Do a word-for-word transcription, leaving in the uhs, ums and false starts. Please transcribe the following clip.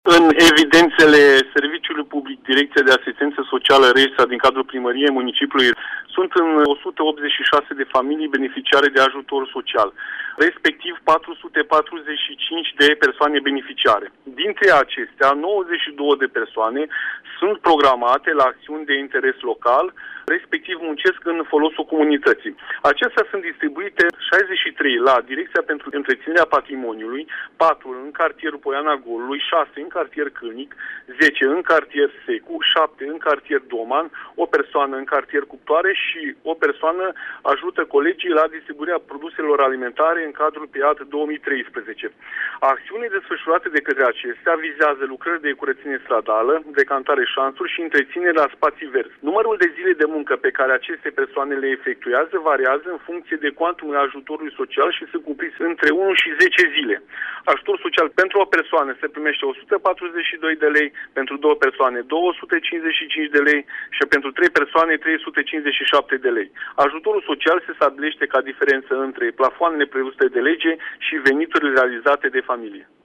În evidențele Serviciului Public Direcția de Asistență Socială Reșsa din cadrul Primăriei Municipiului sunt în o sută optzeci și șase de familii beneficiare de ajutor social, respectiv patru sute patruzeci și cinci de persoane beneficiare. Dintre acestea, nouăzeci și două de persoane sunt programate la acțiuni de interes local, respectiv muncesc în folosul comunității. Acestea sunt distribuite șaizeci și trei la Direcția pentru Întreținerea Patrimoniului, patru în cartierul Poiana Golului, șase în cartier Cârnic, zece în cartier Secu, șapte în cartier Doman, o persoană în cartier Cuptoare și o persoană ajută colegii la distribuirea produselor alimentare în cadrul P I A T două mii treisprezece. Acțiunile desfășurate de către acestea vizează lucrări de curățenie stradală, decantare șanțuri și întreținerea spații verzi. Numărul de zile de muncă pe care aceste persoane le efectuează variază în funcție de cuantumul ajutorului social și se cuprins între unu și zece zile. Ajutor social pentru o persoană se primește o sută patruzeci și doi de lei, pentru două persoane două sute cincizeci și cinci de lei și pentru trei persoane trei sute cincizeci și șapte de lei. Ajutorul social se stabilește ca diferență între plafoanele prevăzute de lege și veniturile realizate de familie.